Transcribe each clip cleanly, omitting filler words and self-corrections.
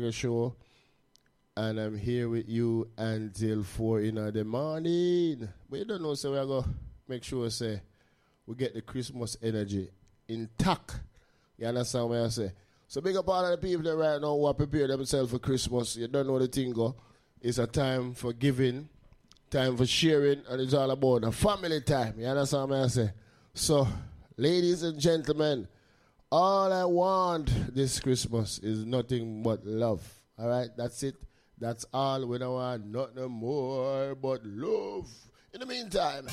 Reggae Show. And I'm here with you until 4 in the morning. But you don't know, so we're going to make sure, say, we get the Christmas energy intact. You understand what I say? So big up all of the people that right now who are preparing themselves for Christmas. You don't know the thing go. It's a time for giving, time for sharing, and it's all about a family time. You understand what I say? So, ladies and gentlemen, all I want this Christmas is nothing but love. All right? That's it. That's all. We don't want nothing more but love. In the meantime,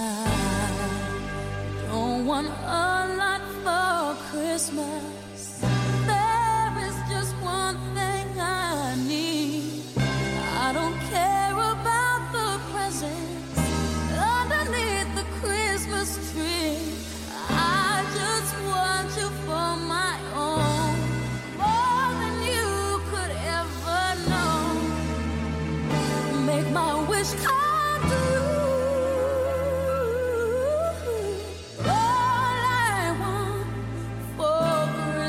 I don't want a lot for Christmas. There is just one thing I need. I don't care about the presents underneath the Christmas tree. I just want you for my own, more than you could ever know. Make my wish come true. All I want for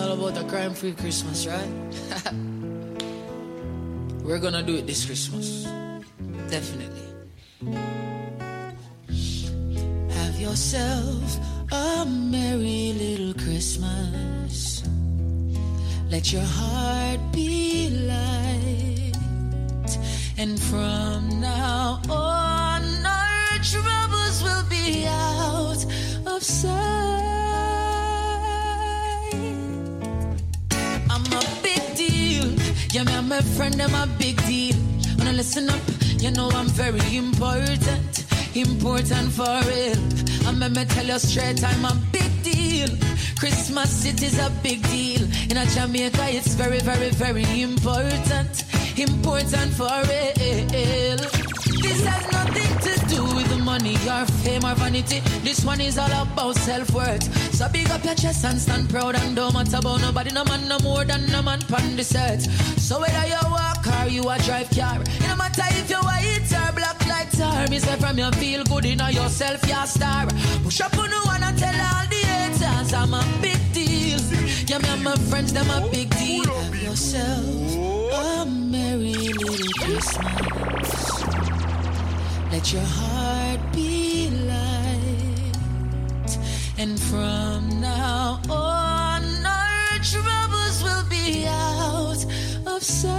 all about a crime-free Christmas, right? We're gonna do it this Christmas. Definitely. Have yourself a merry little Christmas. Let your heart be light. And from now on, our troubles will be out of sight. I'm a big deal. Yeah, me and my friend, I'm a big deal. Wanna listen up, you know I'm very important. Important for real. And let me tell you straight, I'm a big deal. Christmas, it is a big deal. In a Jamaica, it's very, very, very important. Important for real. This has nothing to do with the money or fame or vanity. This one is all about self-worth. So big up your chest and stand proud and don't matter about nobody. No man no more than no man pan this earth. So whether you walk or you a drive car, it no matter if you white or black like tar. Me say from you feel good in yourself, you're a star. Push up on the one and tell all the haters I'm a big deal. Yeah, me and my friends, them a big deal. Have yourself a merry little Christmas. Let your heart be light. And from now on, our troubles will be out of sight.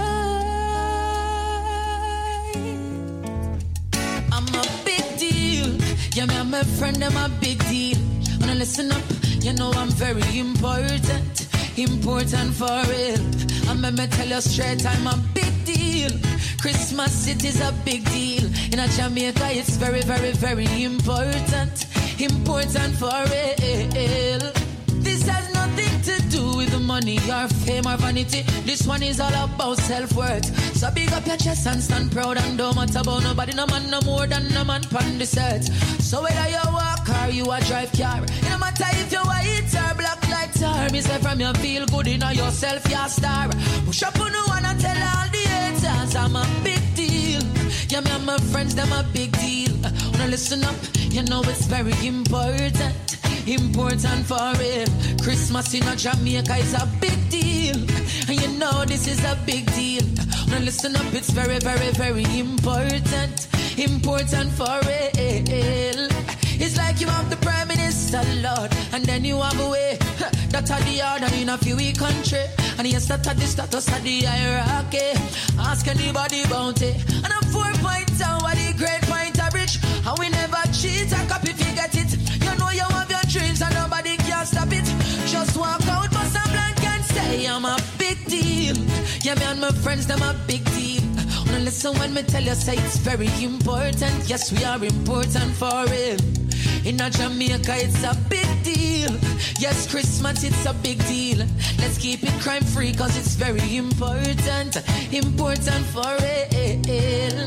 I'm a big deal. Yeah, me and my friend, I'm a big deal. Wanna listen up, you know I'm very important. Important for real. And let me tell you straight, I'm a big deal. Christmas, it is a big deal. In a Jamaica, it's very, very, very important. Important for real. This has nothing to do with the money or fame or vanity. This one is all about self-worth. So big up your chest and stand proud and don't matter about nobody. No man no more than no man pan this earth. So whether you walk or you a drive car, it no matter if you white or black like tar. Me say from you feel good in yourself, you're a star. Push up on the one and tell all the haters I'm a big deal. Yeah, me and my friends, them a big deal. Wanna listen up, you know it's very important. Important for real. Christmas in a Jamaica is a big deal. And you know this is a big deal. Now listen up, it's very, very, very important. Important for real. It's like you have the Prime Minister, Lord, and then you have a way. That's how the order in a few country. And yes, that's the status of the hierarchy. Ask anybody about it. And I'm 4 points down, what the great point of rich. And we never cheat, I copy if you get it. You know you have your dreams and nobody can stop it. Just walk out, but some blank and say I'm a big deal. Yeah, me and my friends, them a big deal. Wanna listen when me tell you, say it's very important. Yes, we are important for real. In a Jamaica, it's a big deal. Yes, Christmas, it's a big deal. Let's keep it crime-free, cause it's very important. Important for real.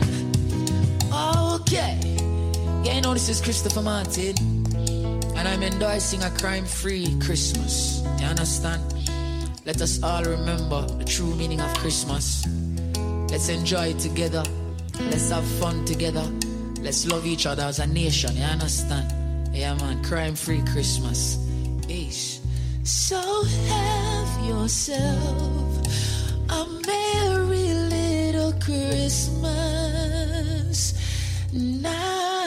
Okay. Yeah, you know, this is Christopher Martin. And I'm endorsing a crime-free Christmas. You understand? Let us all remember the true meaning of Christmas. Let's enjoy it together. Let's have fun together. Let's love each other as a nation. You understand? Yeah, man. Crime-free Christmas. Ish. So have yourself a merry little Christmas now.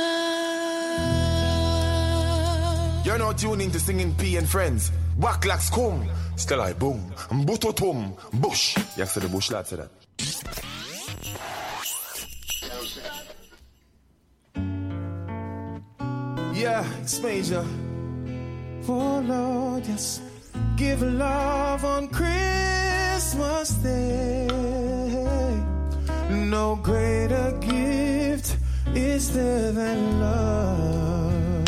You're now tuning to Singing P and Friends. Wacklax come. Still I boom. Mbutotum. Bush. You have to the bush lad to that. Yeah, it's major. Oh Lord, yes. Give love on Christmas Day. No greater gift is there than love.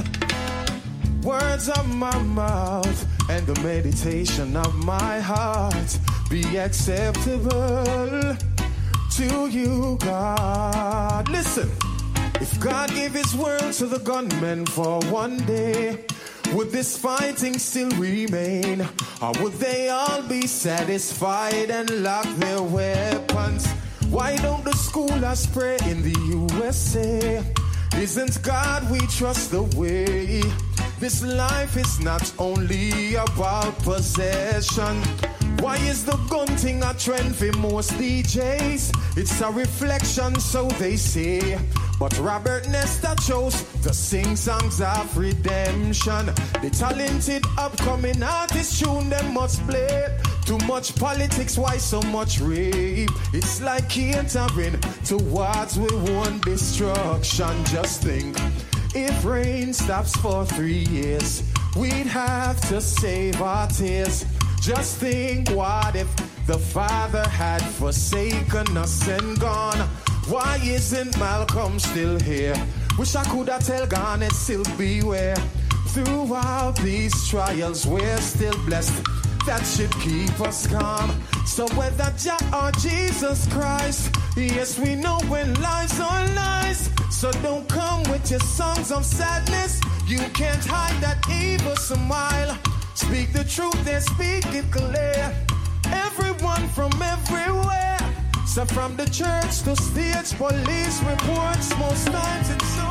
Words of my mouth and the meditation of my heart be acceptable to you, God. Listen. If God gave his word to the gunmen for one day, would this fighting still remain? Or would they all be satisfied and lock their weapons? Why don't the schoolers pray in the USA? Isn't God we trust the way? This life is not only about possession. Why is the gun thing a trend for most DJs? It's a reflection, so they say. But Robert Nesta chose to sing songs of redemption. The talented upcoming artist tune them must play. Too much politics, why so much rape? It's like catering towards we want destruction. Just think, if rain stops for 3 years, we'd have to save our tears. Just think, what if the Father had forsaken us and gone? Why isn't Malcolm still here? Wish I could have tell Garnet still beware. Throughout these trials we're still blessed. That should keep us calm. So whether Jah or Jesus Christ, yes, we know when lies are lies. So don't come with your songs of sadness. You can't hide that evil smile. Speak the truth and speak it clear. Everyone from everywhere. So from the church to stage, police reports, most times it's so.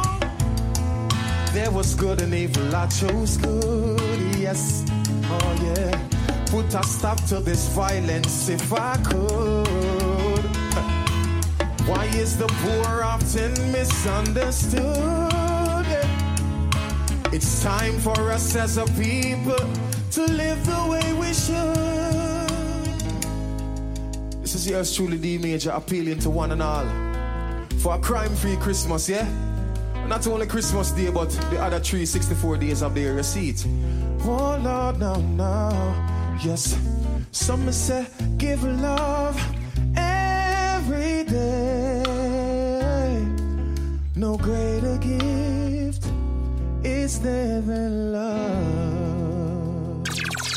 There was good and evil, I chose good, yes, oh yeah. Put a stop to this violence if I could. Why is the poor often misunderstood? Yeah. It's time for us as a people to live the way we should. This is yours truly, D Major, appealing to one and all for a crime-free Christmas, yeah? Not only Christmas Day, but the other 364 days of the year, you see it. Oh Lord, now, yes. Some say give love every day. No greater gift is there than love.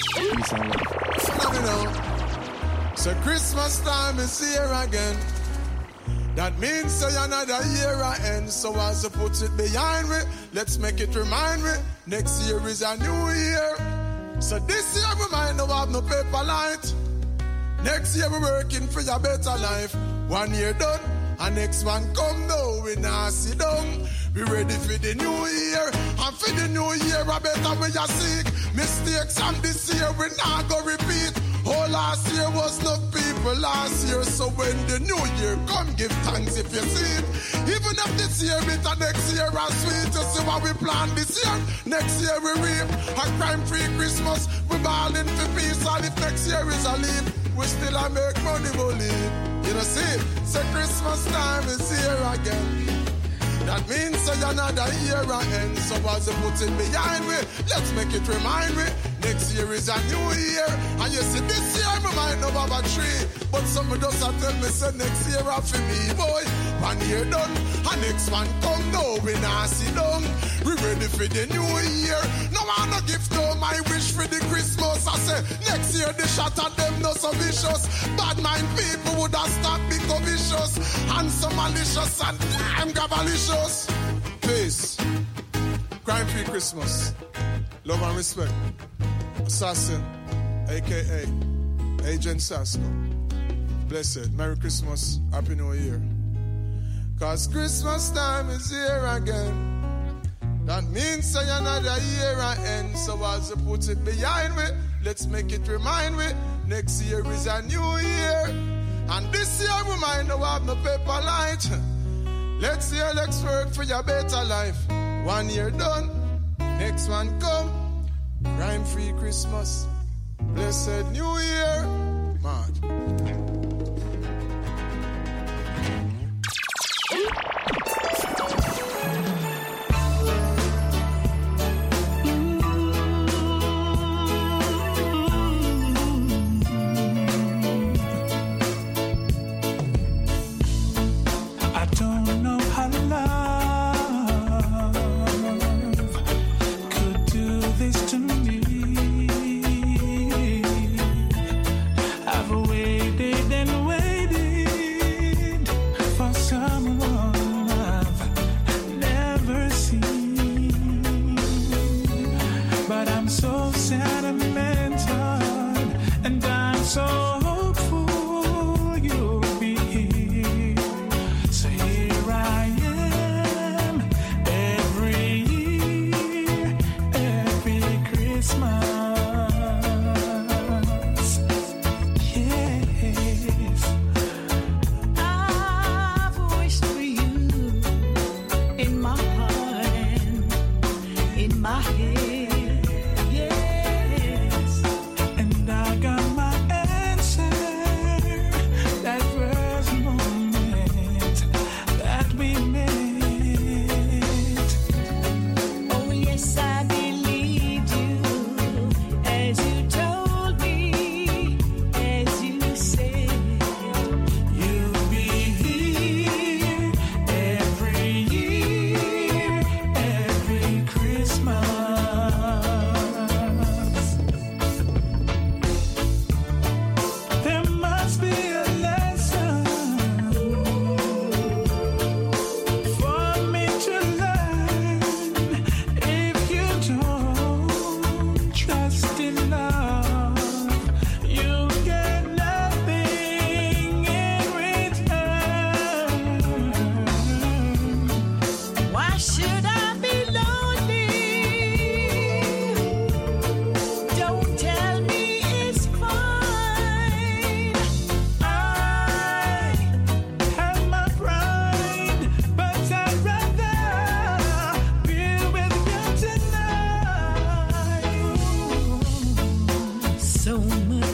So Christmas time is here again. That means say another year I end. So as I put it behind me, let's make it remind me. Next year is a new year. So this year we might not have no paper light. Next year we're working for your better life. 1 year done, and next one come now. We not sit down. We ready for the new year. And for the new year I better we are seek. Mistakes and this year we not go repeat. Oh, last year was no people last year. So when the new year come, give thanks if you see it. Even if this year bitter, next year are sweet. You see what we plan this year, next year we reap. A crime-free Christmas, we balling for peace. And if next year is a leap, we still a make money believe. You know see, so Christmas time is here again. That means say another year I end. So as I put it behind me, let's make it remind me. Next year is a new year. And you see this year we might not have a tree. But some of us tell me say next year after me, boy. 1 year done, and next one come now. We not sit down. We ready for the new year. No I no gift no my wish for the Christmas. I say next year the shot at them not so vicious. Bad mind people would have stopped become vicious. And some malicious and damn gabalicious. Peace. Crime-free Christmas. Love and respect. Assassin, a.k.a. Agent Sasko. Blessed. Merry Christmas. Happy New Year. Cause Christmas time is here again. That means say another year I end. So as I put it behind me, let's make it remind me. Next year is a new year. And this year we might not have no paper light. Let's work for your better life. 1 year done, next one come. Crime-free Christmas, blessed New Year. Mad. I've waited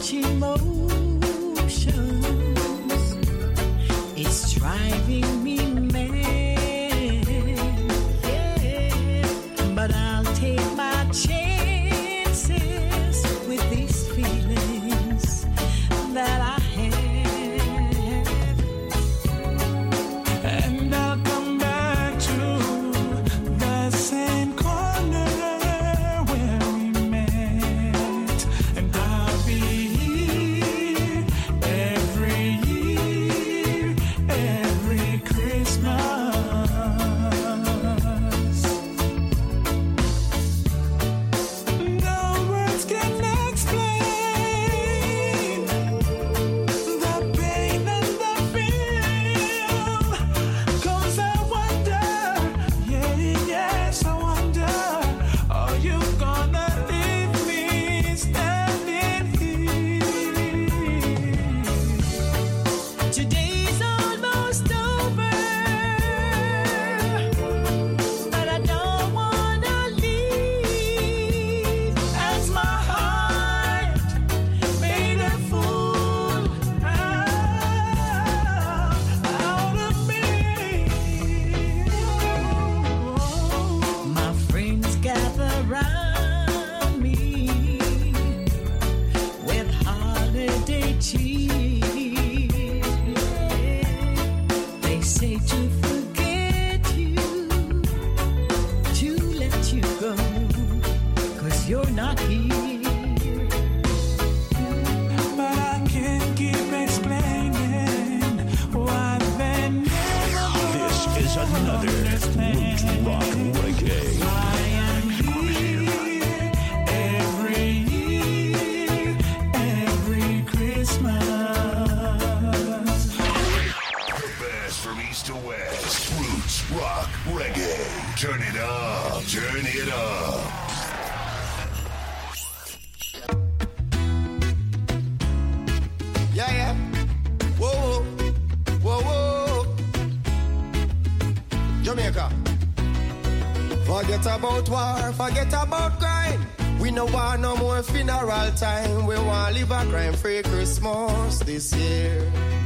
much emotions. It's driving me mad. Yeah. But I'll take my chances with these feelings that I have. And I'll come back to the same corner where we met. And I'll be here every year, every Christmas. No words can explain the pain and the feel. 'Cause I wonder, yes, I wonder, are you gonna leave me standing here? Today's almost over, but I don't wanna leave as my heart made a fool out of me. My friends gather round me with holiday cheer. They say to forget you, to let you go, 'cause you're not here. But I can't keep explaining why they never This is another Roots Rock Reggae. why I'm here every year, every Christmas. The best from east to west. Roots Rock Reggae. Turn it up. Turn it up. Yeah, yeah. Whoa, whoa, whoa, whoa. Jamaica. Forget about war, forget about crime. We no want no more funeral time. We want live a crime-free Christmas this year.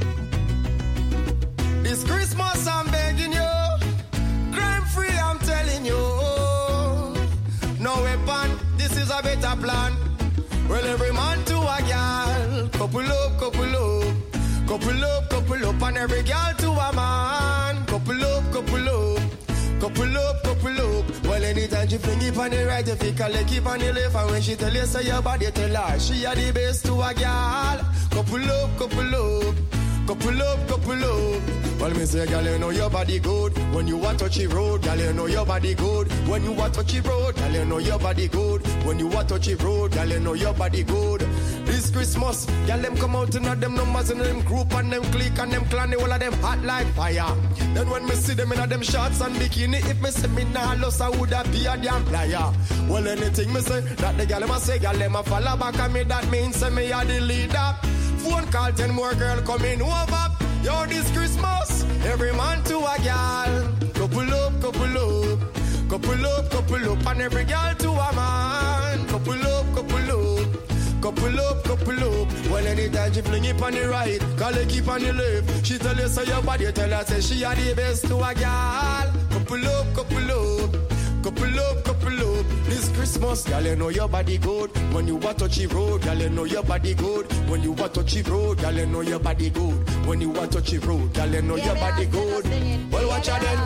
This Christmas I'm begging you, crime-free I'm telling you. No weapon, this is a better plan. Well, every man to a girl, couple up, couple up. Couple up, couple up, and every girl to a man. Couple up, couple up. Couple up, couple up. Well, anytime she fling it on the right, if you call it, keep on the left. And when she tell you, say your body, tell her she are the best to a girl. Couple up, couple up. Couple up, couple up. Well, me say, girl, you know your body good. When you want to touch the road, girl, you know your body good. When you want to touch the road, girl, you know your body good. When you want to touch the road, girl, you know your body good. This Christmas, girl, them come out in them numbers and them group and them clique and them clan, all of them hot like fire. Then when me see them in them shorts and bikini, if me say me nah lost, I woulda be a damn player. Well, anything me say, that the girl, them a say, girl, them a follow back on me, that means say me a the leader. Phone call, 10 more girl coming over. Yo, this Christmas, every man to a girl. Couple up, couple up. Couple up, couple up. And every girl to a man. Couple up, couple up. Couple up, couple up. Well, anytime she fling it on the right, call it keep on the left. She tell you say your body, tell her say she are the best to a girl. Couple up, couple up. Couple up, couple up. This Christmas, girl, you know your body good. When you want to touch the road, girl, you know your body good. When you want to touch the road, girl, you know your body good. When you want to touch the road, girl, you know your body good. Well, watch out then.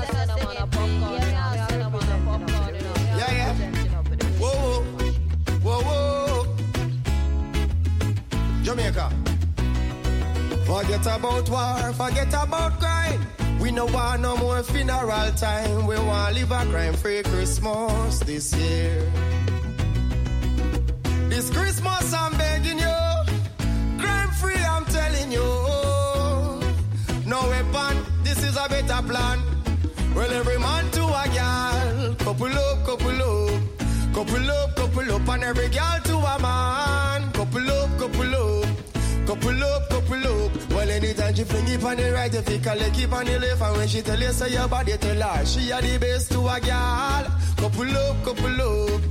Yeah, yeah. Whoa, whoa, whoa. Jamaica. Forget about war, forget about crime. We no want no more funeral time. We want live a crime-free Christmas this year. This Christmas I'm begging you, crime-free I'm telling you. No weapon, this is a better plan. Well, every man to a girl. Couple up, couple up. Couple up, couple up. And every girl to a man. Couple up, couple up. Couple up, couple up. Well, anytime she fling it on the right, if you call it, keep on the left. And when she tell you, say your body, tell her she are the best to a girl. Couple up, couple up.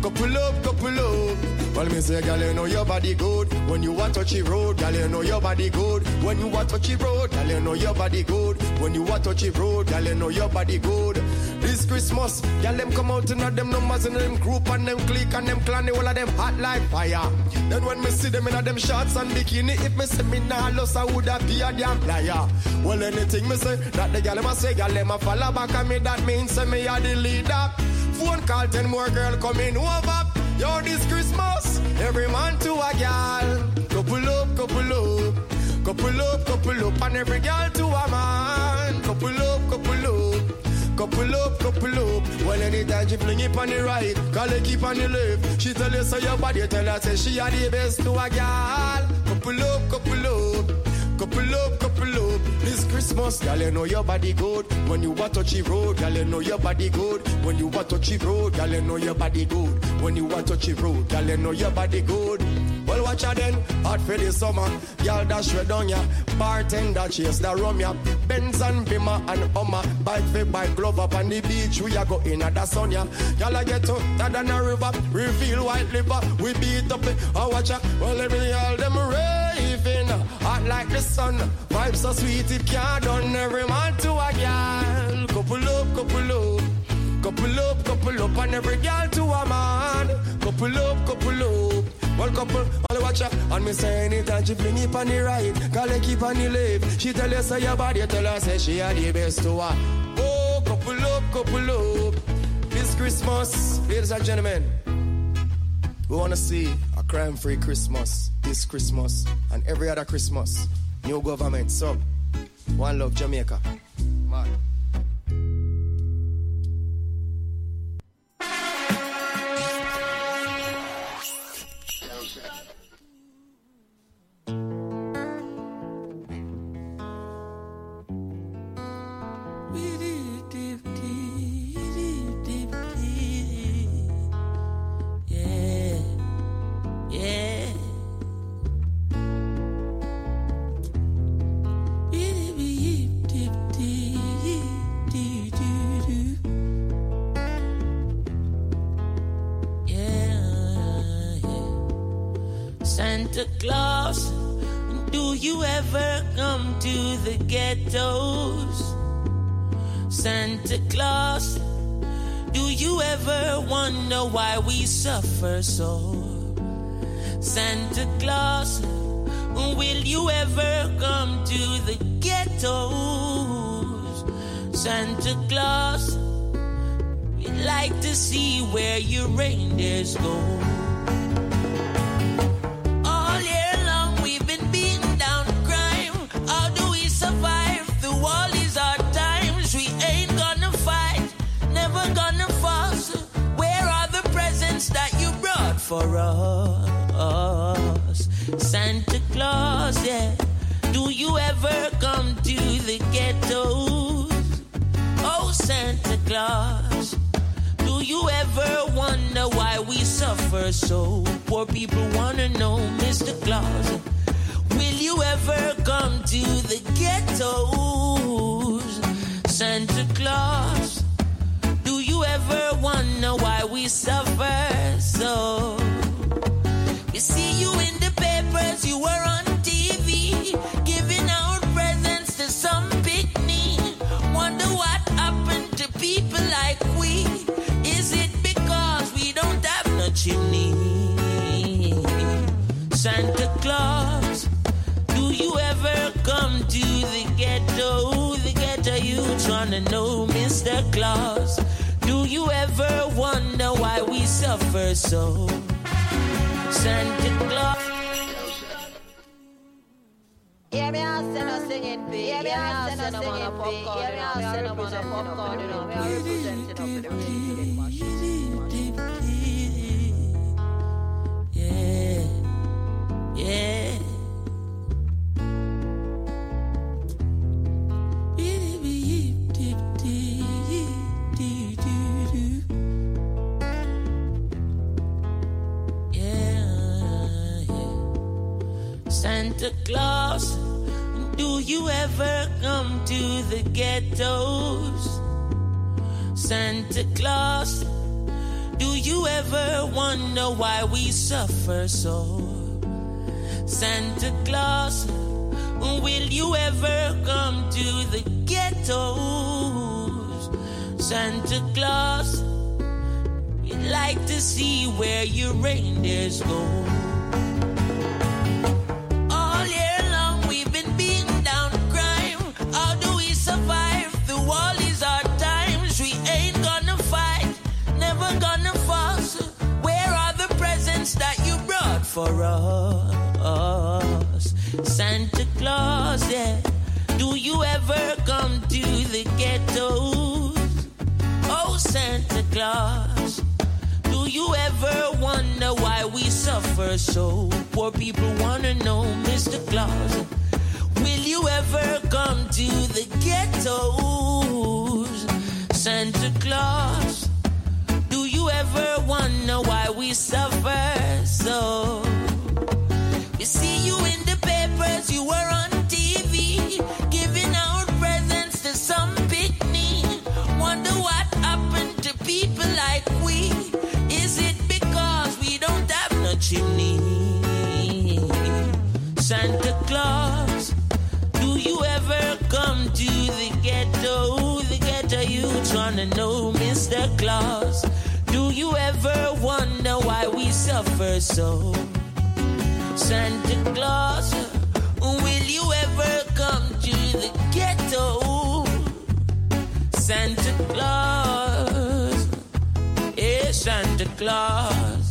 couple up, couple up. Well, me say, girl, you know your body good. When you want touchy road, girl, you know your body good. When you want touchy road, girl, you know your body good. When you want touchy road, girl, you know your body good. This Christmas, girl, them come out and all them numbers and them group and them clique and them clan, all of them hot like fire. Then when me see them in them shorts and bikini, if me say me nah lost, I would have be a damn liar. Well, anything me say, that the girl them say, girl, them a follow back at me, that means say me a the leader. Phone call, 10 more girl coming over. Yo, this Christmas, every man to a girl. Couple up, couple up. Couple up, couple up. And every girl to a man. Couple up, couple up. Couple up, couple up. Well, anytime she fling it on the right, call it keep on the left. She tell you so your body, tell her say she a the best to a girl. Couple up, couple up. Couple up, couple up. This Christmas, girl, you know your body good. When you want touchy road, girl, you know your body good. When you want touchy road, girl, you know your body good. When you want touchy road, girl, you know your body good. Well, watch her then, hot for the summer. Girl, dash red on ya. Bartender chase the rum ya. Benz and Bimmer and Hummer. Bike for bike, glove up on the beach. We a go in at the sun ya. Girl, I get hotter than a river. Reveal white liver. We beat up it. I watch her. Well, let me all them raving. Hot like the sun. Vibes so sweet it can't done. Every man to a girl. Couple up, couple up. Couple up, couple up. And every girl to a man. Couple up, couple up. Well, couple, all watch her. And me say anytime she fling it on the right, call her keep on the left. She tell you say your body, tell her say she are the best to her. Oh, couple up, couple up. This Christmas, ladies and gentlemen, we want to see a crime-free Christmas this Christmas and every other Christmas. New government, so one love Jamaica. Man. Santa Claus, do you ever come to the ghettos? Santa Claus, do you ever wonder why we suffer so? Santa Claus, will you ever come to the ghettos? Santa Claus, we'd like to see where your reindeers go. For us, Santa Claus, yeah. Do you ever come to the ghettos? Oh, Santa Claus, do you ever wonder why we suffer so? Poor people wanna know, Mr. Claus, will you ever come to the ghettos? Santa Claus, do you ever wonder why we suffer so? We see you in the papers, you were on TV, giving out presents to some picnic. Wonder what happened to people like we? Is it because we don't have no chimney? Santa Claus, do you ever come to the ghetto? The ghetto youths wanna know, Mr. Claus. Do you ever wonder why we suffer so? Santa Claus. Yeah, me a send a singing bee. Yeah, me a send a singing bee. Yeah, me a send a popcorn. You know, me a representing up in the yeah, yeah. Santa Claus, do you ever come to the ghettos? Santa Claus, Do you ever wonder why we suffer so? Santa Claus, will you ever come to the ghettos? Santa Claus, we'd like to see where your reindeers go. All year long we've been beaten down crime. How do we survive through all these hard times? We ain't gonna fight, never gonna fuss. Where are the presents that you brought for us? Santa Claus, yeah. Do you ever come to the ghettos? Oh, Santa Claus, do you ever wonder why we suffer so? Poor people wanna know, Mr. Claus, will you ever come to the ghettos? Santa Claus, do you ever wonder why we suffer so? We see you in the papers, you were on TV, giving out presents to some picnic. Wonder what happened to people like we? Is it because we don't have no chimney? Santa Claus, do you ever come to the ghetto? The ghetto youths wanna know, Mr. Claus, do you ever wonder why we suffer so? Santa Claus, will you ever come to the ghetto? Santa Claus, yeah, Santa Claus.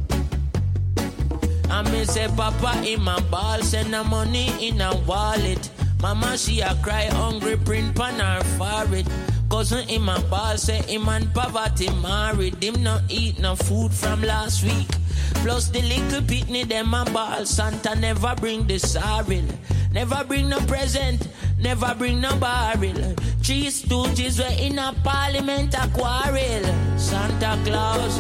I may say Papa in my ball, send the money in a wallet. Mama she a cry hungry, print pan her forehead. Cousin in my ball say him and poverty married. Him not eat no food from last week. Plus the little pitney them a ball. Santa never bring the sorrel, never bring no present, never bring no barrel. 3 stooges were in a parliament a quarrel. Santa Claus,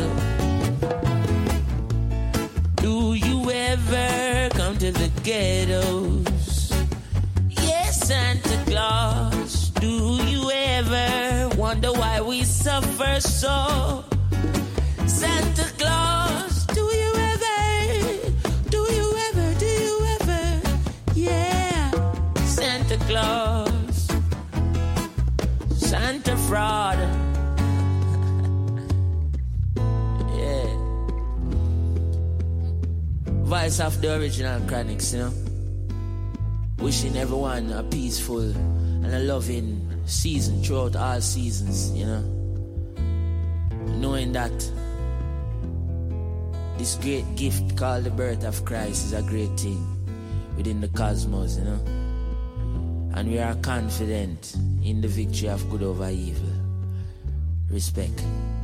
do you ever come to the ghettos? Yes, Santa Claus, do you ever wonder why we suffer so? Santa Claus, do you ever, yeah. Santa Claus, Santa fraud, yeah. Voice of the original Chronics, you know. Wishing everyone a peaceful and a loving season throughout all seasons, you know. Knowing that this great gift called the birth of Christ is a great thing within the cosmos, you know. And we are confident in the victory of good over evil. Respect.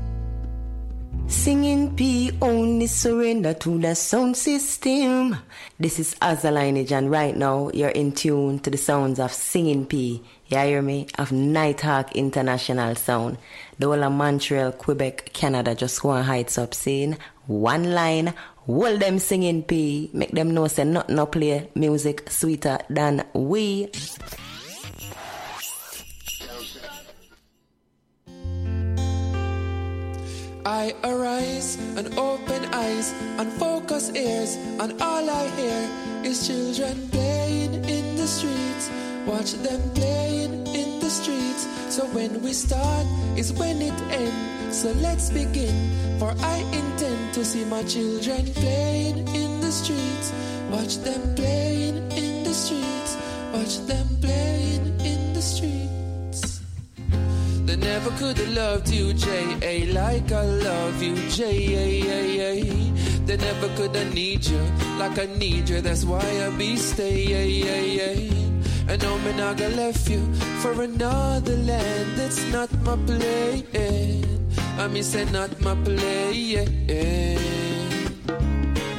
Singing P only surrender to the sound system. This is Azza Lineage, and right now you're in tune to the sounds of Singing P. You hear me? Of Nighthawk International Sound. The whole of Montreal, Quebec, Canada just go on heights up saying one line, hold them Singing P. Make them know say nothing no play music sweeter than we. I arise and open eyes and focus ears, and all I hear is children playing in the streets. Watch them playing in the streets. So when we start is when it ends. So let's begin, for I intend to see my children playing in the streets. Watch them playing in the streets. Watch them playing in the streets. They never could have loved you, J.A., like I love you, J.A. They never could have need you like I need you. That's why I be stay. And no me not gonna left you for another land. That's not my play. I mean say not my play.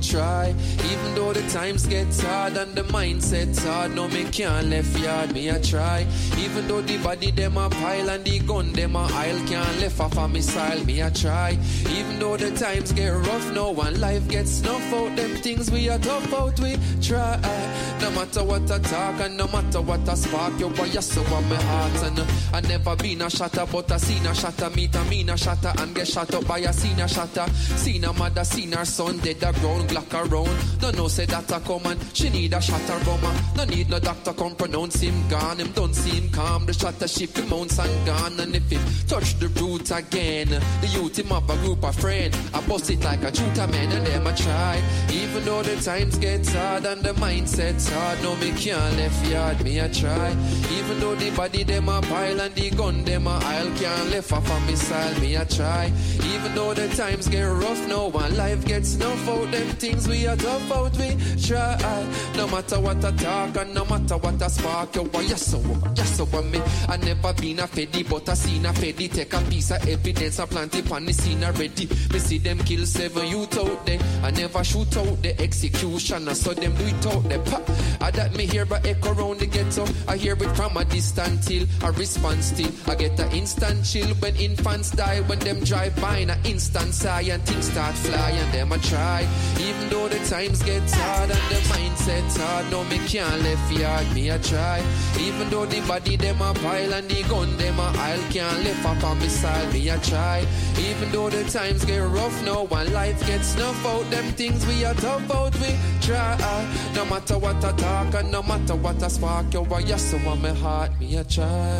try. Even though the times get hard and the mindset's hard, no, me can't left yard, me a try. Even though the body them a pile and the gun them a aisle, can't left off a missile, me a try. Even though the times get rough, no one life gets snuff out, them things we are tough out, we try. No matter what I talk and no matter what I spark, you boy, you so on my heart. And I never been a shatter, but I seen a shatter, meet a mean a shatter and get shot up by a seen a shatter. Seen a mother, seen her son dead a ground, Glock around. No no say that a come and she need a shatter bomber. No need no doctor come pronounce him gone. Him don't seem calm, the shatter ship him mounts and gone. And if it touch the root again, the youth him up a group of friend. I bust it like a shooter man and them a try. Even though the times get hard and the mindset's hard, no me can't left yard, me a try. Even though the body them a pile and the gun them a aisle, can't left off a missile, me a try. Even though the times get rough, no one life gets snuff out, them things we are tough out, we try. No matter what I talk and no matter what I spark, you boy, yes so me. I never been a feddy, but I seen a feddy take a piece of evidence, I plant it on the scene already. Me see them kill 7 youth out there. I never shoot out the execution, I saw them do it out there. Pop. I that me hear but echo round the ghetto. I hear it from a distant hill, a response still. I get an instant chill when infants die, when them drive by in an instant sigh and things start fly and them a try. Even though the times get hard and the mindset's hard, no me can't left yard, me a try. Even though the body them a pile and the gun them a aisle, can't left up on missile, me a try. Even though the times get rough, no one life gets snuff out, them things we are tough out, we try. No matter what I talk and no matter what I spark, you are yes so on my heart, me a try.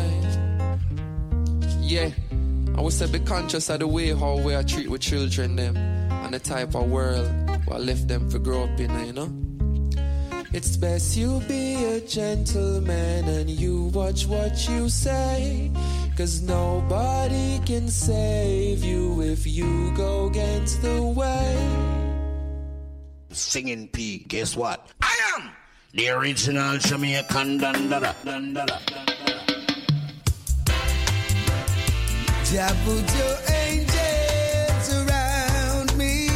Yeah, I would say be conscious of the way how we are treat with children them and the type of world I left them for grow up in, you know. It's best you be a gentleman and you watch what you say, 'cause nobody can save you if you go against the way. Singing P, guess what? I am the original Jamaican dandada. Jah put your angels around me,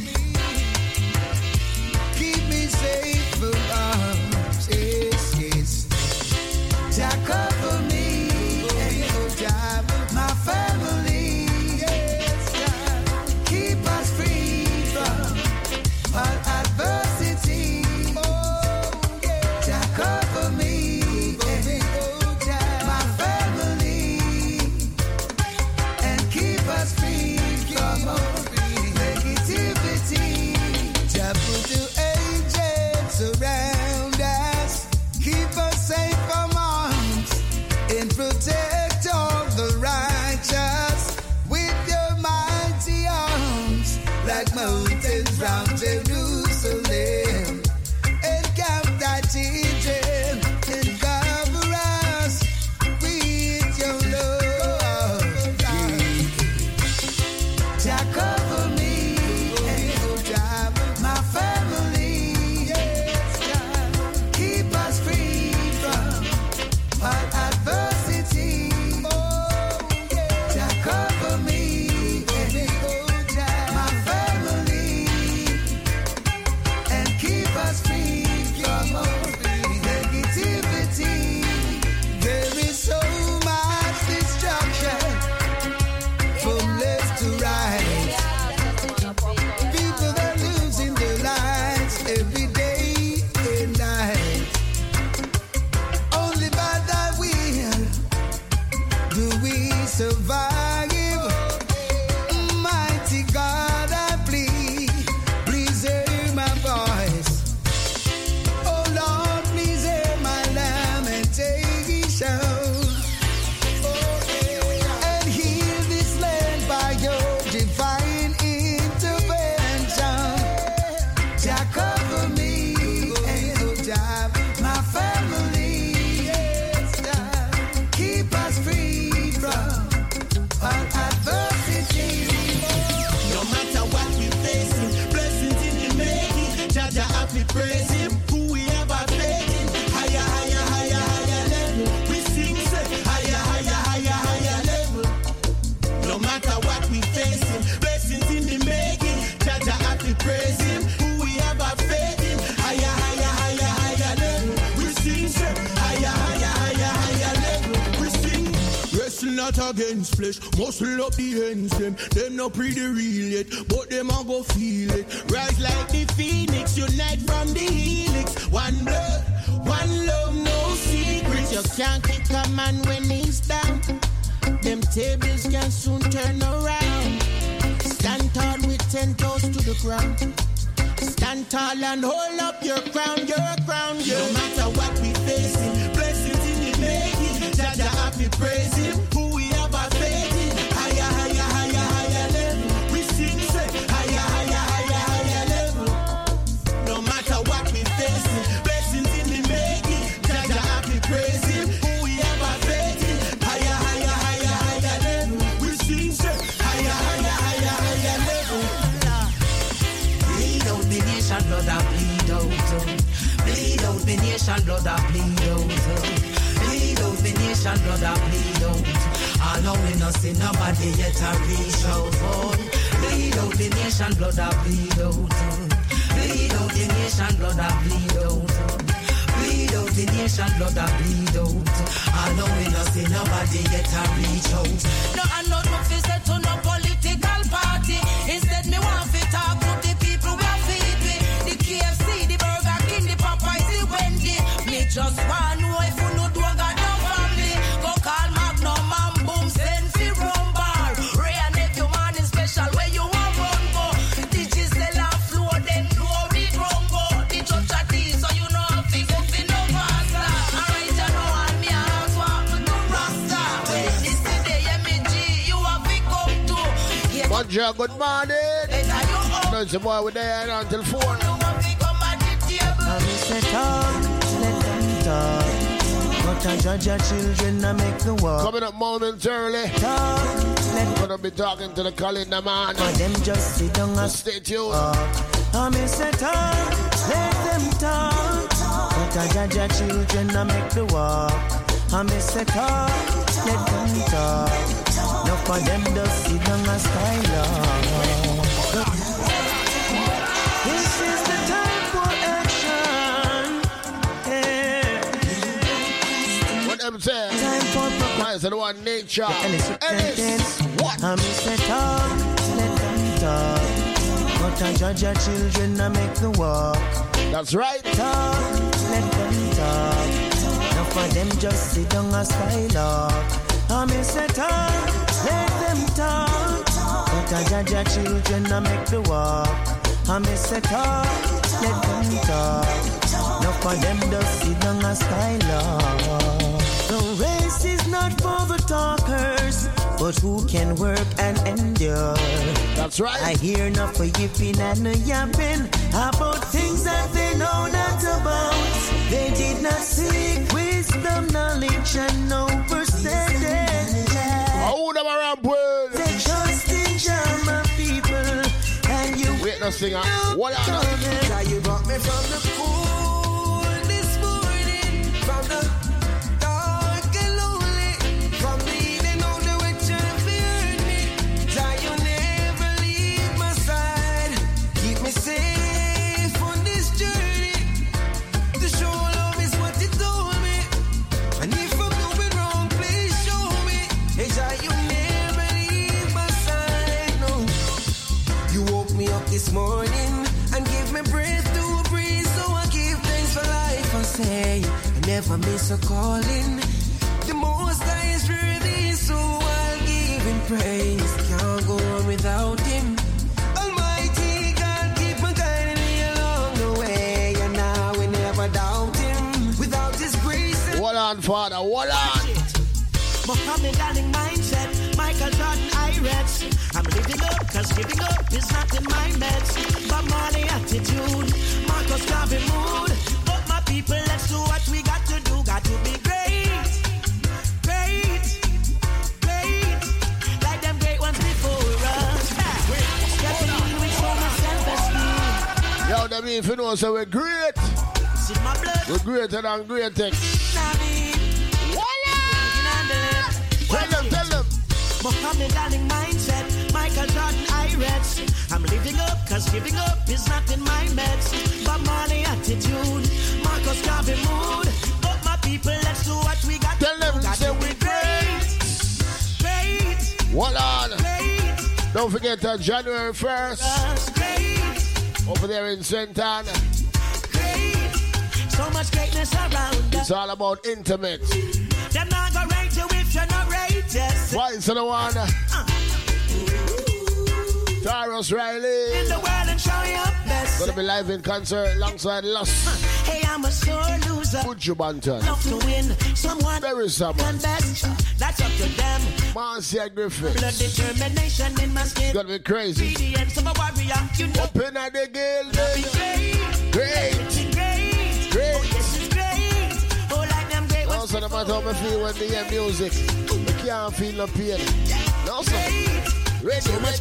keep me safe from harms. Yes, yes. Jah cover me and Jah my family. Yes, Jah keep us free from all adversity. Oh, yeah. Jah cover me and my family and keep us not against flesh. Muscle up the ends them. Them not pretty real yet, but them a go feel it. Rise like the phoenix, unite from the helix. One blood, one love, no secrets. You can't kick a man when he's down. Them tables can soon turn around. Stand tall with 10 toes to the ground. Stand tall and hold up your crown, your crown. No matter what we facing, blessings in the making. Jaja happy praising, who we have a faith in. Higher, higher, higher, higher level. We sing, say, higher, higher, higher, higher level. No matter what we facing, blessings in the making. Jaja happy praising, who we have a faith in. Higher, higher, higher, higher level. We sing, say, higher, higher, higher, higher level. Bleed out the nation, blood that bleed out. Bleed out the nation, blood that bleed out. Bleed out the nation, blood that bleed out. All we no see nobody yet a reach out for. Bleed out the nation, blood that bleed out. Bleed out the nation, blood that bleed out. Bleed out the nation, blood that bleed out. All we no see nobody yet a reach out. No, I know no fi say to no political party. Instead, me want fi talk to the people we are feed with. The KFC, the Burger King, the Popeyes, the Wendy. Me just want know if you know don't got no family. Go call Magnum and boom, send fi rum bar. Ray and if you man is special, where you want run go. The Giselle and Flo, them know we run go. The church at this, so you know fi go fi no pasta. Alright, you know and me ask what to do rasta. When this the day, me G, you have fi come to. Bonjour, good morning. No, it's a boy with there until 4. I miss the talk, let them talk. But I judge your children, I make the walk. Coming up momentarily. Talk, let gonna be talking to the calendar man. for them just sit down and Stay tuned. I miss the talk, let them talk. But I judge your children, I make the walk. I miss the talk, let them talk. No for them just sit down and style up. This is the time for action. What them say? Time for Why is it one nature? Ellis, what? I miss the talk, let them talk. But I judge your children, I make the walk. That's right. Talk, let them talk. Now for them just sit down and style up. I miss the talk, let them talk. But I judge your children, I make the walk. I miss the talk, let them talk. Now for them just sit down and style up. The race is not for the talkers, but who can work and endure. That's right. I hear enough for yipping and yapping about things that they know not about. They did not seek wisdom, knowledge, and no percentage. Oh, them around, boy. They trust in Jah, my people, and you wait no singer. What are Jah, you brought me from the cool this morning, from the dark and lonely, from leaning on the witch and feared me. Jah, you never leave my side. Keep me safe on this journey. To show love is what you told me. And if I'm doing wrong, please show me. Hey, Jah, you never leave my side. No, you woke me up this morning and give me breath to breathe. So I give thanks for life. I say I never miss a calling. The Most High is worthy, so I'll give him praise. Can't go on without him. Almighty God, keep on guiding me along the way, and now we never doubt him. Without his grace and What on, Father? What on? Muhammad Ali mindset, Michael Jordan Irex. I'm living up, cause giving up is not in my meds. Bob Marley attitude, Marcus Garvey mood. But my people, let's do what we got to do. Got to be great, great, great. Like them great ones before us. Get to lead with so much self-esteem. Yo, that means if you know, so we're great. It's in my blood. We're greater than great things. Tell them. Muhammad Ali mindset, Michael Jordan Irex. I'm living up, cause giving up is not in my meds. Bob Marley attitude, Marcus Garvey mood. But my people, let's do what we got. Tell them, say we great. Hold on. Don't forget that January 1st. Over there in Santana. So much greatness around us. It's all about intimate. Them not gonna rate you if you're not rated. Why is the one? Tyrus Riley. In the world and show your best. Gonna be live in concert alongside Lost. Hey, I'm a sore loser. Buju Banton. Love to win. Someone very someone. Best. That's up to them. Marcia Griffiths. Blood determination in my skin. Gonna be crazy. Ingredients of a warrior. You know. Open at the gale. Great. Great. Oh, yes, it's great. Oh, like them great ones. Also, no matter how I feel when they hear music, I can't feel no pain. No, sir. Ready.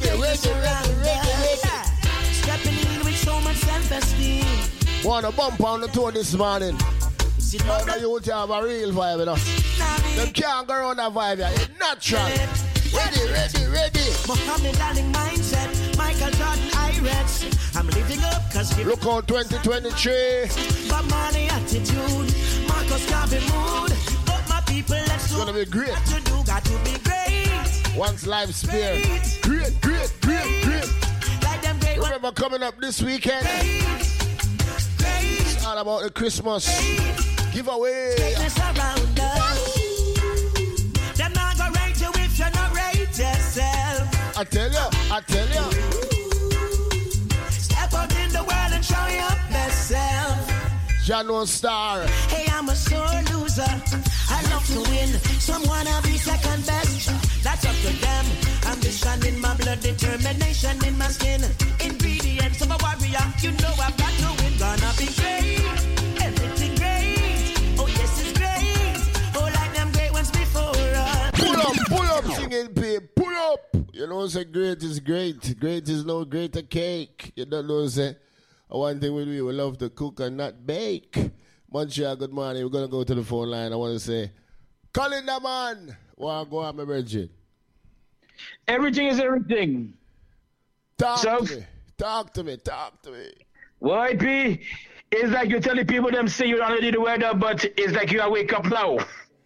Stepping in with so much self-esteem. Wanna bump on the tour this morning. Now that you have a real vibe, you know. Them can't go around that vibe, yeah. It's natural. Ready. Muhammad Ali mindset. Michael Jordan, I-Reds. I'm living up cause look out 2023. But money attitude. Marcus Garvey mood. But my people, let's do. It's gonna be great. Got to be great. Once live spear. Great. Like them great. Remember coming up this weekend. It's all about the Christmas giveaway. Greatness around us. Them not gonna rate you if you're not rate yourself. I tell you. Step out in the world and show your best self. Jano Star. Hey, I'm a sore loser. I love to win. Some wanna be second best. That's up to them. Ambition in my blood, determination in my skin. Ingredients of a warrior. You know I've got to win. Gonna be great. Everything great. Oh, yes, it's great. Oh, like them great ones before us. Pull up, singing P. Pull up. You know, say great is great. Great is no greater cake. You don't know, say, one thing we love to cook and not bake. Montreal, good morning. We're going to go to the phone line. I want to say, Colin the man. Well, go on, my Bridget. Everything is everything. Talk to me. YP, it's like you tell the people them say you don't know the weather, but it's like you are wake up now.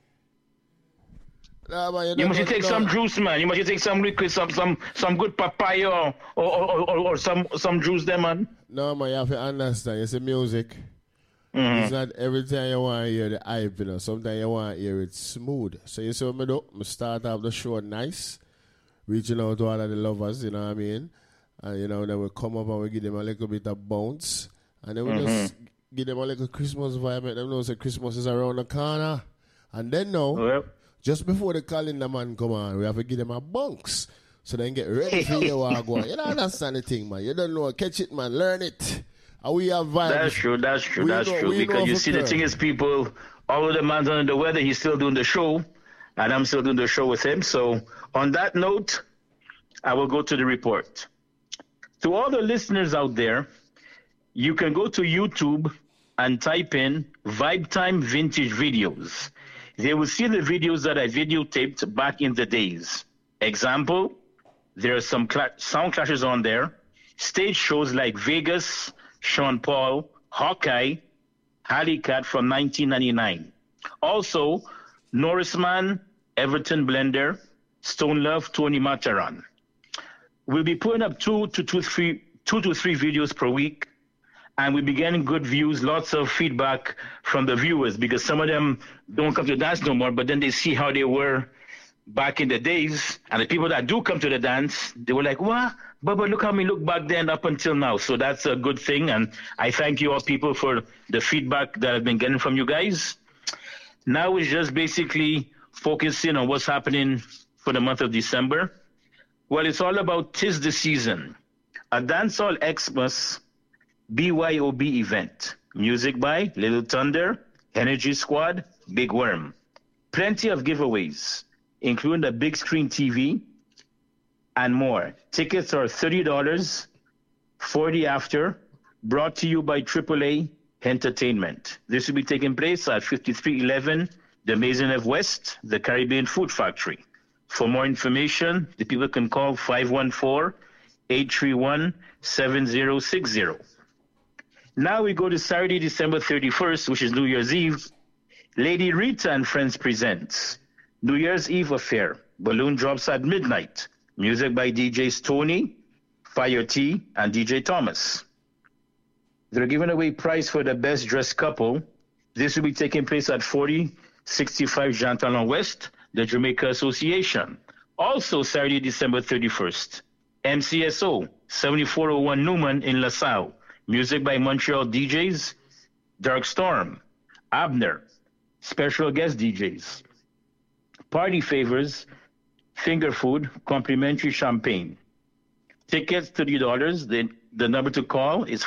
Nah, man, you must take some juice, man. You must take some liquid, some good papaya or some juice there, man. No, man, you have to understand. It's a music. Mm-hmm. It's not every time you want to hear the hype, you know. Sometimes you want to hear it smooth. So you see what I do? I start off the show nice, reaching out to all of the lovers, you know what I mean? And, you know, then we come up and we give them a little bit of bounce. And then we just give them a little Christmas vibe. Let them know that Christmas is around the corner. And then just before the calendar man come on, we have to give them a bunks. So then get ready for your wagwan. You don't understand the thing, man. You don't know. Catch it, man. Learn it. And we have vibes. That's true. Because you see, the thing is, people, all of the man's under the weather, he's still doing the show. And I'm still doing the show with him. So on that note, I will go to the report. To all the listeners out there, you can go to YouTube and type in Vibe Time Vintage Videos. They will see the videos that I videotaped back in the days. Example, there are some sound clashes on there. Stage shows like Vegas, Sean Paul, Hawkeye, Alley Cat from 1999. Also, Norrisman, Everton Blender, Stone Love, Tony Mataran. We'll be putting up two to three videos per week. And we'll be getting good views, lots of feedback from the viewers because some of them don't come to dance no more, but then they see how they were back in the days. And the people that do come to the dance, they were like, what? But look how me look back then up until now. So that's a good thing. And I thank you all people for the feedback that I've been getting from you guys. Now it's just basically focusing on what's happening for the month of December. Well, it's all about 'Tis the Season, a dancehall Xmas BYOB event. Music by Little Thunder, Energy Squad, Big Worm. Plenty of giveaways, including a big screen TV and more. Tickets are $30, 40 after, brought to you by AAA Entertainment. This will be taking place at 5311 the Maisonneuve West, the Caribbean Food Factory. For more information, the people can call 514-831-7060. Now we go to Saturday, December 31st, which is New Year's Eve. Lady Rita and Friends presents New Year's Eve Affair, Balloon drops at midnight. Music by DJs Tony, Fire T, and DJ Thomas. They're giving away prize for the best dressed couple. This will be taking place at 4065 Jean Talon West, the Jamaica Association. Also Saturday, December 31st. MCSO, 7401 Newman in LaSalle. Music by Montreal DJs, Dark Storm, Abner, special guest DJs. Party favors, finger food, complimentary champagne. Tickets $30. The number to call is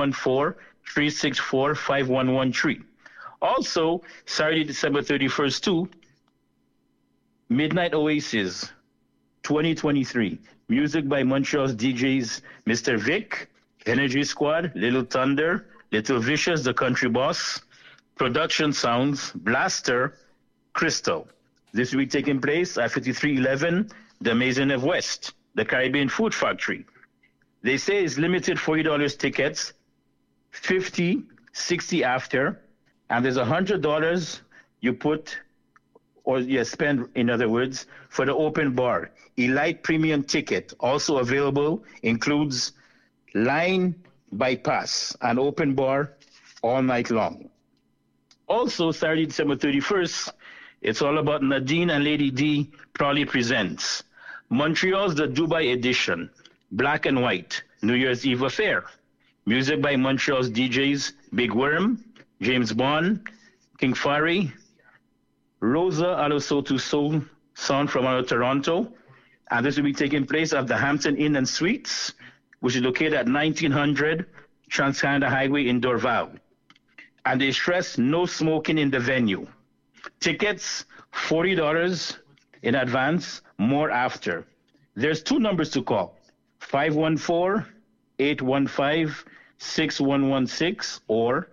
514-364-5113. Also, Saturday, December 31st too, Midnight Oasis 2023. Music by Montreal's DJs Mr. Vic, Energy Squad, Little Thunder, Little Vicious, The Country Boss, Production Sounds, Blaster, Crystal. This will be taking place at 5311 the Maisonneuve West, the Caribbean Food Factory. They say it's limited $40 tickets, 50, 60 after, and there's $100 you put, or you spend, in other words, for the open bar. Elite Premium ticket, also available, includes line bypass and open bar all night long. Also, Saturday, December 31st, it's all about Nadine and Lady D proudly presents Montreal's The Dubai Edition, Black and White, New Year's Eve affair. Music by Montreal's DJs Big Worm, James Bond, King Fari, Rosa Alosotu Soul Sound from out of Toronto. And this will be taking place at the Hampton Inn and Suites, which is located at 1900 Trans-Canada Highway in Dorval. And they stress no smoking in the venue. Tickets, $40 in advance, more after. There's two numbers to call, 514-815-6116 or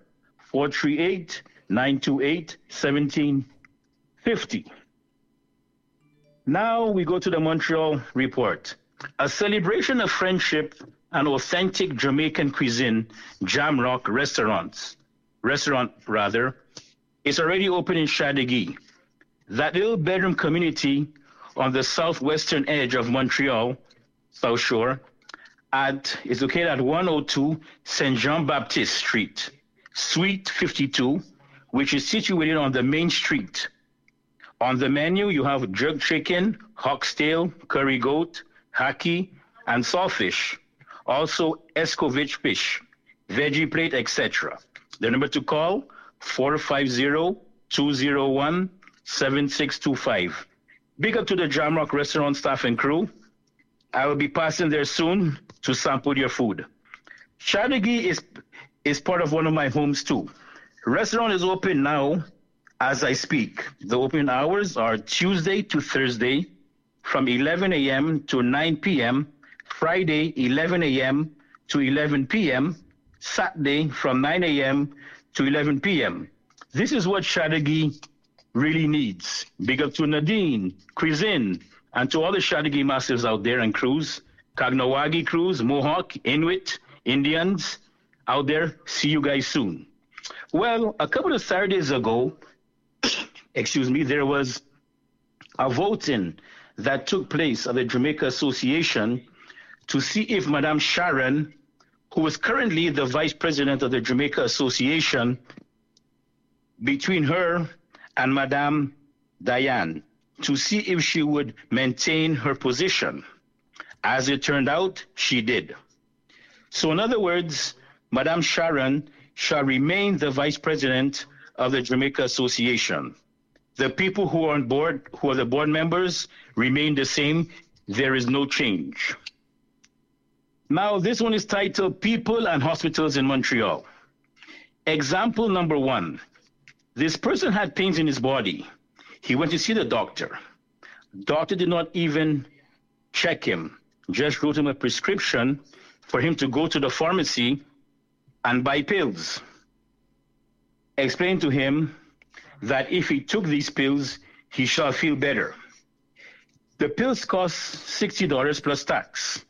438-928-1750. Now we go to the Montreal Report. A celebration of friendship and authentic Jamaican cuisine, Jamrock restaurant, is already open in Chadegui. That little bedroom community on the southwestern edge of Montreal, South Shore, is located at 102 St. Jean-Baptiste Street, Suite 52, which is situated on the main street. On the menu, you have jerk chicken, oxtail, curry goat, haki, and sawfish. Also, escovitch fish, veggie plate, etc. The number to call, 450-201-7625. Big up to the Jamrock restaurant staff and crew. I will be passing there soon to sample your food. Chadegui is part of one of my homes too. Restaurant is open now as I speak. The opening hours are Tuesday to Thursday from 11 a.m. to 9 p.m., Friday 11 a.m. to 11 p.m., Saturday from 9 a.m. to 11 p.m. This is what Chadegui really needs. Big up to Nadine, Cuisine, and to all the Chadegui massives out there and crews, Kagnawagi crews, Mohawk, Inuit, Indians out there. See you guys soon. Well, a couple of Saturdays ago, there was a voting that took place at the Jamaica Association to see if Madame Sharon, who is currently the vice president of the Jamaica Association, between her and Madame Diane, to see if she would maintain her position. As it turned out, she did. So in other words, Madame Sharon shall remain the vice president of the Jamaica Association. The people who are on board, who are the board members, remain the same. There is no change. Now, this one is titled People and Hospitals in Montreal. Example number one. This person had pains in his body. He went to see the doctor. Doctor did not even check him, just wrote him a prescription for him to go to the pharmacy and buy pills. Explained to him that if he took these pills, he shall feel better. The pills cost $60 plus tax.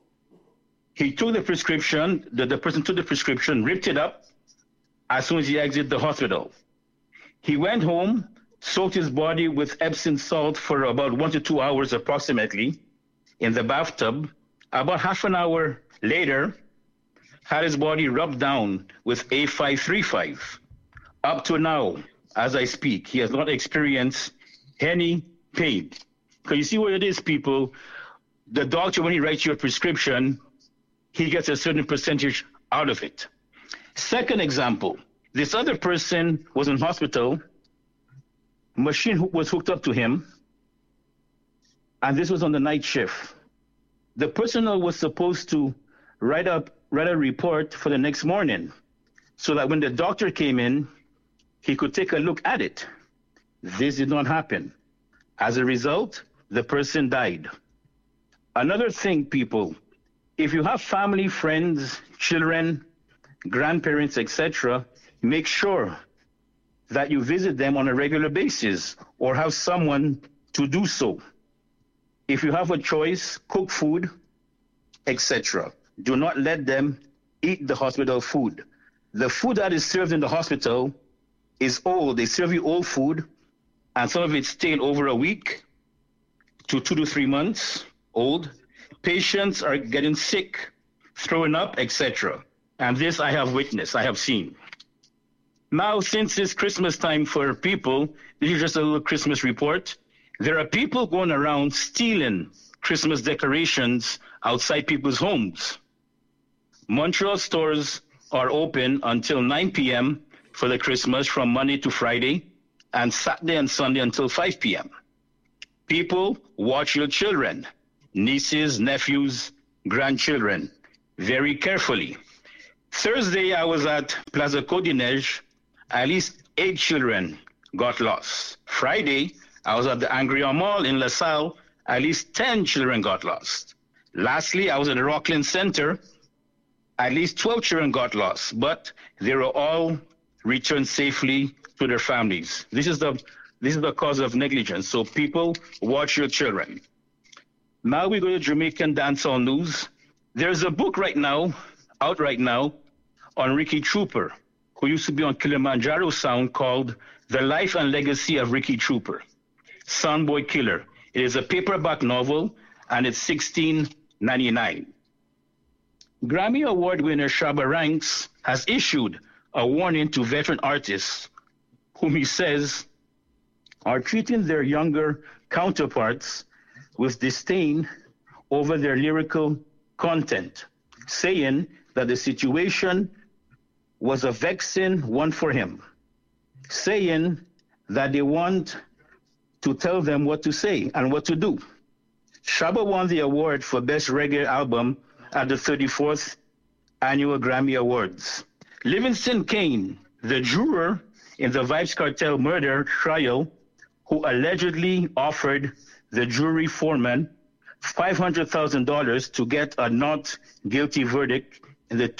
He took the prescription, the person took the prescription, ripped it up as soon as he exited the hospital. He went home soaked his body with Epsom salt for about 1 to 2 hours approximately in the bathtub. About half an hour later, had his body rubbed down with A535. Up to now, as I speak, he has not experienced any pain. Because you see what it is, people, the doctor, when he writes you a prescription, he gets a certain percentage out of it. Second example, this other person was in hospital, machine was hooked up to him, and this was on the night shift. The personnel was supposed to write a report for the next morning so that when the doctor came in, he could take a look at it. This did not happen. As a result, the person died. Another thing, people, if you have family, friends, children, grandparents, etc., make sure that you visit them on a regular basis or have someone to do so. If you have a choice, cook food, etc. Do not let them eat the hospital food. The food that is served in the hospital is old. They serve you old food, and some of it's stayed over a week to 2 to 3 months old. Patients are getting sick, throwing up, etc. And this I have witnessed, I have seen. Now, since it's Christmas time for people, this is just a little Christmas report. There are people going around stealing Christmas decorations outside people's homes. Montreal stores are open until 9 p.m. for the Christmas from Monday to Friday, and Saturday and Sunday until 5 p.m. People, watch your children, nieces, nephews, grandchildren, very carefully. Thursday, I was at Plaza Côte-des-Neiges. At least 8 children got lost. Friday, I was at the Angria Mall in LaSalle. At least 10 children got lost. Lastly, I was at the Rockland Center. At least 12 children got lost, but they were all returned safely to their families. This is the cause of negligence. So people, watch your children. Now we go to Jamaican dancehall news. There's a book out right now, on Ricky Trooper, who used to be on Kilimanjaro Sound, called The Life and Legacy of Ricky Trooper, Soundboy Killer. It is a paperback novel, and it's $16.99. Grammy Award winner Shabba Ranks has issued a warning to veteran artists whom he says are treating their younger counterparts with disdain over their lyrical content, saying that the situation was a vexing one for him, saying that they want to tell them what to say and what to do. Shabba won the award for Best Reggae Album at the 34th Annual Grammy Awards. Livingston Kane, the juror in the Vybz Kartel murder trial, who allegedly offered the jury foreman $500,000 to get a not guilty verdict in the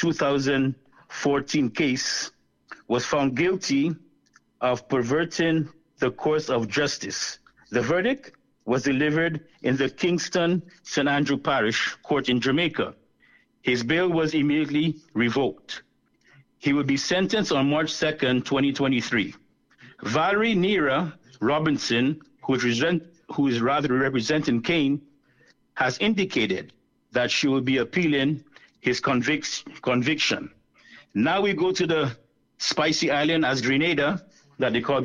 2014 case, was found guilty of perverting the course of justice. The verdict was delivered in the Kingston St. Andrew Parish Court in Jamaica. His bail was immediately revoked. He will be sentenced on March 2nd, 2023. Valerie Nira Robinson, who is representing Kane, has indicated that she will be appealing his conviction. Now we go to the spicy island as Grenada, that they call